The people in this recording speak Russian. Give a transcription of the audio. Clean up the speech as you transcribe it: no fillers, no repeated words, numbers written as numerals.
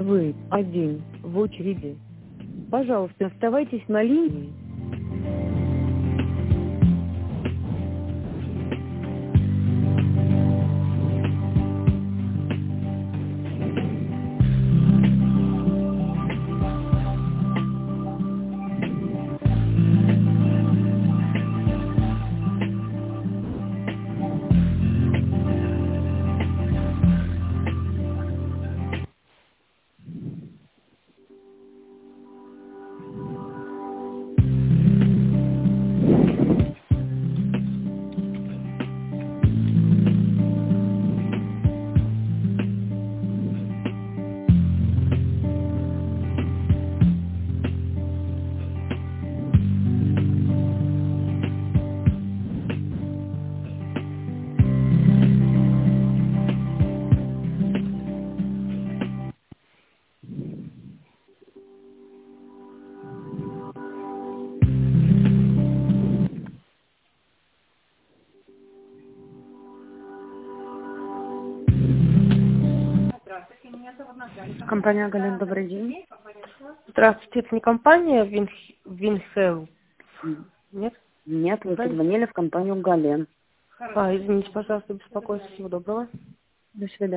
Вы один в очереди. Пожалуйста, оставайтесь на линии. Компания «Гален», добрый день. Здравствуйте, это не компания Винхел? Нет? Нет, вы позвонили в компанию «Гален». Извините, пожалуйста, беспокойство. Всего доброго. До свидания.